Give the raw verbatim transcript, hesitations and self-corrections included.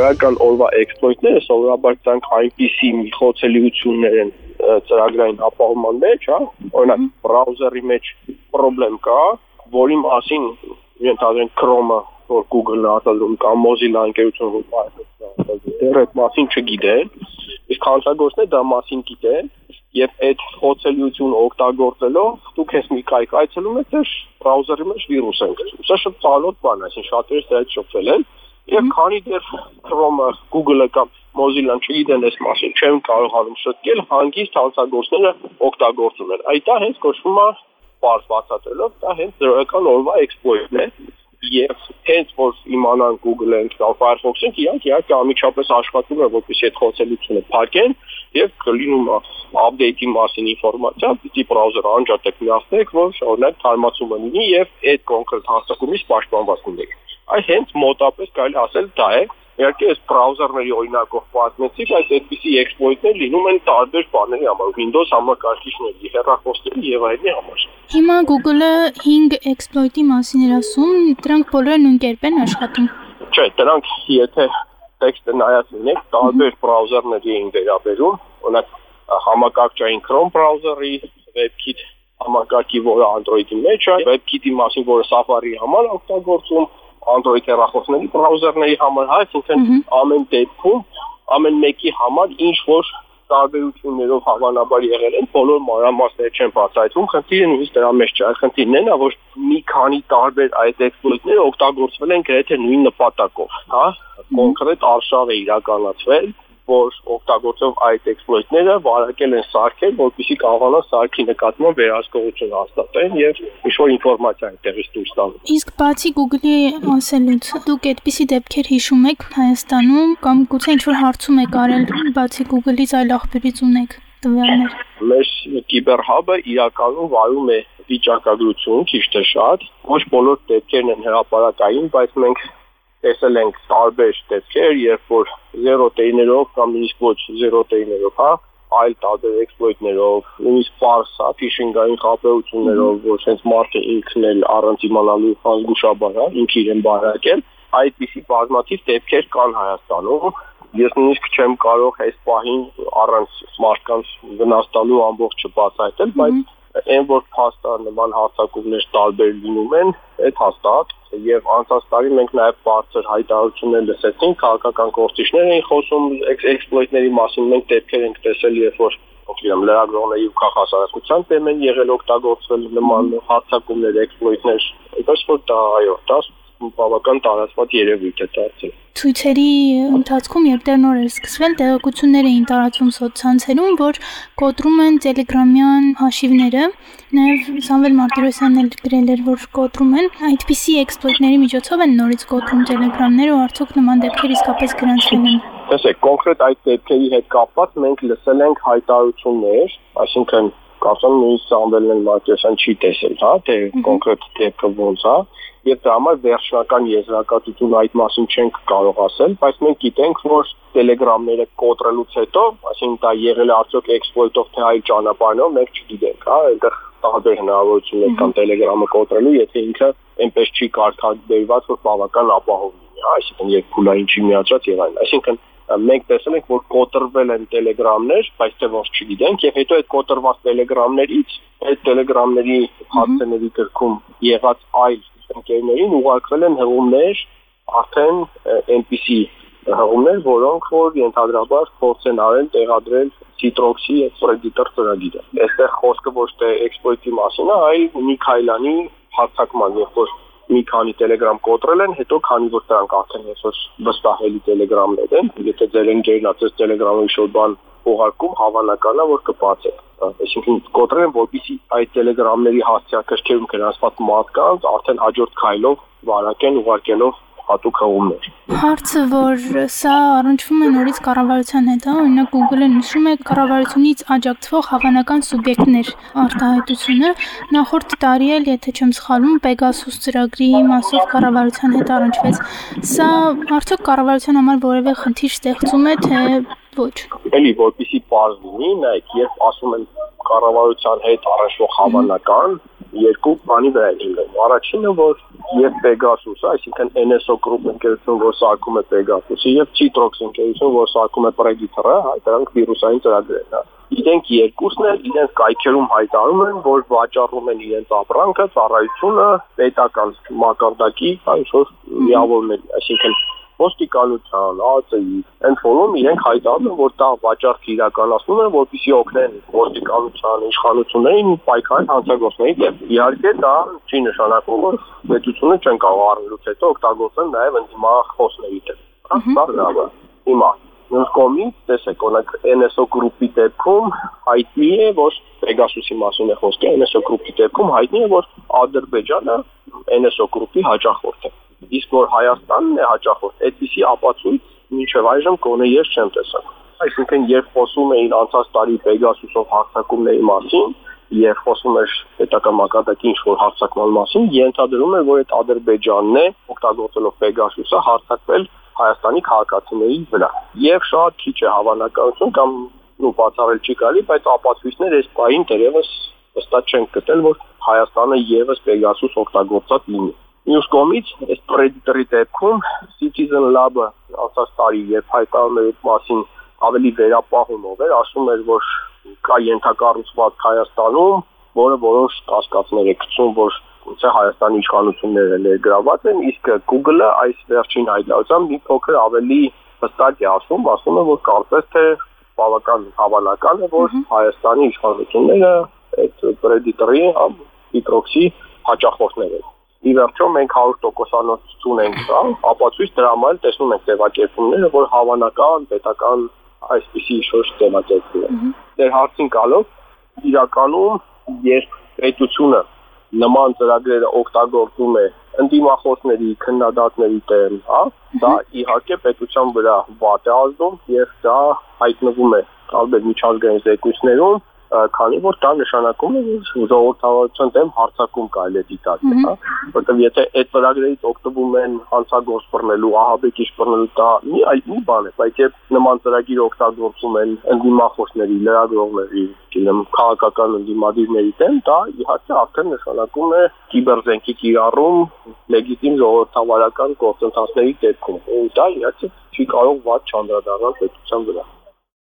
Դրական օրվա էքսպլոյտները սովորաբար դրանք այնպիսի մի խոցելիություններ են ծրագրային ապահովման մեջ, հա, օրինակ բրաուզերի մեջ խնդրեմ կա, որի մասին ենթադրենք Chrome-ը, որ Google-ն արտադրում կամ Mozilla ընկերությունը որ Firefox-ը դեռ այդ մասին չգիտեն, իսկ հանցագործները դա մասին գիտեն, եւ այդ խոցելիությունը օգտագործելով դուք ես մի կայք այցելում եք ձեր բրաուզերի մեջ վիրուս են գցում։ Սա շատ ծանոթ բան է, այսինքն շատերս դրանից շփվել են, եւ քանի դեռ Chrome-ը, Google-ը կամ Mozilla-ն չգիտեն այս մասին, չեն կարողանում շտկել, հանգիստ հանցագործները օգտագործում են։ Այդ դա հենց կոչվում է բարձ բացատրելով, դա հենց դրական օրվա էքսպլոյտն է, եւ հենց որ իմանան Google-ը կամ Firefox-ը, իրանք իհարկե անմիջապես աշխատում են, որպեսզի այդ խոցելիությունը փակեն եւ կլինում update-ի մասին ինֆորմացիա, պիտի բրաուզերը անջատեք միացնեք, որ օրինակ թարմացումը լինի եւ այդ կոնկրետ հաստատումից պաշտպանված լինեք։ Այս հենց մոտապես կարելի ասել դա է։ Իհարկե այս բրաուզերների օրինակով պատմեցիք, այս այդպիսի էքսպլոյտներ լինում են տարբեր բաների համար, Windows համակարգիչների, հեռախոսների եւ այլնի համար։ Հիմա Google-ը հինգ էքսպլոյտի մասին էր ասում, դրանք բոլորը նույն կերպ են աշխատում։ Չէ, դրանք եթե տեքստը նայած լինեք, տարբեր բրաուզերների են վերաբերում, օրինակ համակարգչային Chrome բրաուզերի, WebKit համակարգի, որը Android-ի մեջ է, WebKit-ի մասին, որը Safari-ի համար օգտագործում, Android հեռախոսների բրաուզերների համար, այսինքն ամեն դեպքում ամեն մեկի համար ինչ որ տարբերություններով հավանաբար եղել են, բոլոր մանրամասները չեն բացահայտվում, խնդիրը նույնիսկ դրա մեջ չէ, խնդիրն է, որ մի քանի տարբեր այդ էքսպլոյտները օգտագործվել են գրեթե նույն նպատակով, հա, կոնկրետ արշավ է իրականացվել, որ օգտագործող այդ էքսպլոյտները վարակել են սարքեր, որպեսզի կարողանան սարքի նկատմամբ վերահսկողություն հաստատեն եւ ինչ-որ ինֆորմացիա այդտեղից դուրս տան։ Իսկ բացի Google-ի ասելուց, դուք այդպիսի դեպքեր հիշում եք Հայաստանում կամ գուցե ինչ-որ հարցում եք արել բացի Google-ից այլ աղբյուրից ունեք տվյալներ։ Մեր կիբերհաբը իրականում վարում է վիճակագրություն, քիչ թե շատ, ոչ բոլոր դեպքերն են հրապարակային, բայց մենք տեսել ենք տարբեր դեպքեր, երբ որ zero day-ներով կամ նույնիսկ ոչ zero day-ներով, հա, այլ տարբեր էքսպլոյտներով, նույնիսկ ֆարսա, փիշինգային խաբեություններով, որ հենց մարդը ինքն էլ առանց իմանալու զգուշաբար, հա, ինքը իրեն բարակել, այդպիսի բազմաթիվ դեպքեր կան Հայաստանում։ Ես նույնիսկ չեմ կարող այս պահին առանց մարդկանց վնաս տալու ամբողջը բացահայտել, բայց այն որ փաստա նման հարձակումներ տարբեր լինում են, այդ հաստատ եւ անցած տարի մենք նաեւ բարձր հայտարարություններ լսեցինք, քաղաքական գործիչներ էին խոսում էքսպլոյտների մասին, մենք դեպքեր ենք տեսել, երբ որ օգնում լրագրողների ու քաղաքասարակության դեմ են եղել օգտագործվել նման հարձակումներ, էքսպլոյտներ, այնպես որ դա այո, դա բավական տարածված երևույթ է դարձել։ Ցույցերի ընթացքում երբ դեռ նոր էր սկսվել, տեղեկություններ էին տարածվում սոցցանցերում, որ կոտրում են Telegram-յան հաշիվները, նաև Սամվել Մարտիրոսյանն էլ գրել էր, որ կոտրում են, այդպիսի էքսպլոյտների միջոցով են նորից կոտրում Telegram-ները, ու արդյոք նման դեպքեր իսկապես գրանցվել են։ Տեսեք, կոնկրետ այդ դեպքերի հետ կապված մենք լսել ենք հայտարարություններ, այսինքն կարծում եմ նույնիսկ Սամվելն Մարտիրոսյան չի տեսել, հա, թե կոնկրետ դեպքը ոնց է։ Եվ դրա համար վերջնական եզրակացություն այդ մասին չենք կարող ասել, բայց մենք գիտենք, որ Telegram-ները կոտրելուց հետո, այսինքն դա եղել է արդյոք էքսպլոյտով թե այլ ճանապարհով, մենք չգիտենք, հա, այնտեղ տարբեր հնարավորություններ կան Telegram-ը կոտրելու, եթե ինքը այնպես չի կարգավորված, որ բավական ապահով լինի, հա, այսինքն երբ փուլային չի միացած եւ այլն, այսինքն մենք տեսել ենք, որ կոտրվել են Telegram-ներ, բայց թե ոնց չգիտենք, եւ հետո այդ կոտրված Telegram-ներից, այդ Telegram-ների հատցեների գրքում եղած այլ ընկերներին ուղարկվել են հղումներ, արդեն այնպիսի հղումներ, որոնք որ ենթադրաբար փորձ են արել տեղադրել Citrox-ի Predator ծրագիրը։ Այստեղ խոսքը ոչ թե էքսպլոյտի մասին է, այլ մի քայլանի հարձակման, երբ որ մի քանի Telegram կոտրել են, հետո քանի որ դրանք արդեն այսօր վստահելի Telegram-ներ են, եթե ձեր ընկերն ասես Telegram-ի ինչ-որ բան ուղարկում, հավանական է, որ կբացեք։ Այսինքն կոտրել են, որպեսզի այդ Telegram-ների հասցեակրքերում գրանցված մարդկանց արդեն հաջորդ քայլով վարակեն ուղարկելով հատուկ հղումներ։ Հարցը, որ սա առնչվում է նորից կառավարության հետ, օրինակ Google-ը նշում է կառավարությունից աջակցվող հավանական սուբյեկտներ արտահայտությունը, նախորդ տարի էլ, եթե չեմ սխալվում, Pegasus ծրագրի մասով կառավարության հետ առնչվեց։ Սա արդյոք կառավարության համար որևէ խնդիր ստեղծում է, թե ոչ։ Էլի որպեսզի պարզ լինի, նայեք, երբ ասում են կառավարության հետ առնչվող հավանական, երկու բանի վրա է հիմնվում։ Առաջինը, որ եւ Pegasus-ը, այսինքն N S O Group ընկերությունը, որ սարքում է Pegasus-ը, եւ Citrox ընկերությունը, որ սարքում է Predator-ը, դրանք վիրուսային ծրագրերն են։ Իրենք երկուսն էլ իրենց կայքերում հայտարարում են, որ վաճառում են իրենց ապրանքը, ծառայությունը պետական մակարդակի ինչ-որ միավորների, այսինքն ոստիկանության, A T I, and ֆորում իրենք հայտարարում են, որ դա վաճառք իրականացնում են, որպեսզի օգնեն ոստիկանության իշխանություններին պայքարել հանցագործների դեմ։ Իհարկե դա չի նշանակում, որ պետությունը չեն կարող առնելուց հետո օգտագործեն նաև ընդդիմախոսների դեմ։ Դա լավ է։ Հիմա Մյուս կողմից, տեսեք, օրինակ N S O Group-ի դեպքում հայտնի է, որ Pegasus-ի մասին է խոսքը, N S O Group-ի դեպքում հայտնի է, որ Ադրբեջանը N S O Group-ի հաճախորդ է։ Իսկ որ Հայաստանն է հաճախորդ, այդպիսի ապացույց մինչև այժմ կոնե ես չեմ տեսել։ Այսինքն, երբ խոսում էին անցած տարի Pegasus-ով հարձակումների մասին, եւ խոսում էր պետական մակարդակի ինչ-որ հարձակման մասին, ենթադրում է, որ այդ Ադրբեջանն է օգտագործելով Pegasus-ը հարձակվել Հայաստանի քաղաքացիների վրա։ Եվ շատ քիչ է հավանականություն կամ ու բացառել չի կարելի, բայց ապացույցներ այս պահին դեռևս հստակ չեն գտել, որ Հայաստանը եւս Pegasus օգտագործած լինի։ Մյուս կողմից, այս Predator-ի դեպքում Citizen Lab-ը անցած տարի երբ հայտարարում էր այդ մասին ավելի վերապահումով էր, ասում էր, որ կա ենթակառուցվածք Հայաստանում, որը որոշ կասկածներ է գցում, որ գուցե Հայաստանի իշխանությունները ներգրաված են, իսկ Google-ը այս վերջին հայտարարությամբ մի փոքր ավելի հստակ է ասում, ասում է, որ կարծես թե բավական հավանական է, որ Հայաստանի իշխանությունները այդ Predator-ի կամ Citrox-ի հաճախորդներ են։ Ի վերջո մենք հարյուր տոկոսանոցություն ենք դա, ապացույց դրա համար տեսնում ենք ձևակերպումները, որ հավանական պետական այսպիսի ինչ-որ ձևակերպում է։ Դեր հարցին գալով, իրականում երբ պետությունը նման ծրագրերը օգտագործում է ընդդիմախոսների, քննադատների դեմ, հա, դա իհարկե պետության վրա վատ է ազդում եւ դա հայտնվում է տարբեր միջազգային զեկույցներում, քանի որ դա նշանակում է, որ ժողովրդավարության դեմ հարձակում կարելի է դիտարկել, հա, որտեղ եթե այդ ծրագրերից օգտվում են հանցագործ բռնելու, ահաբեկիչ բռնելու, դա մի այլ մի բան է, բայց երբ նման ծրագիր օգտագործում են ընդդիմախոսների, լրագրողների, գիտեմ, քաղաքական ընդդիմադիրների դեմ, դա իհարկե արդեն նշանակում է կիբերզենքի կիրառում լեգիտիմ ժողովրդավարական գործընթացների դեպքում։ Դա իհարկե չի կարող վատ չանդրադառնալ պետության վրա։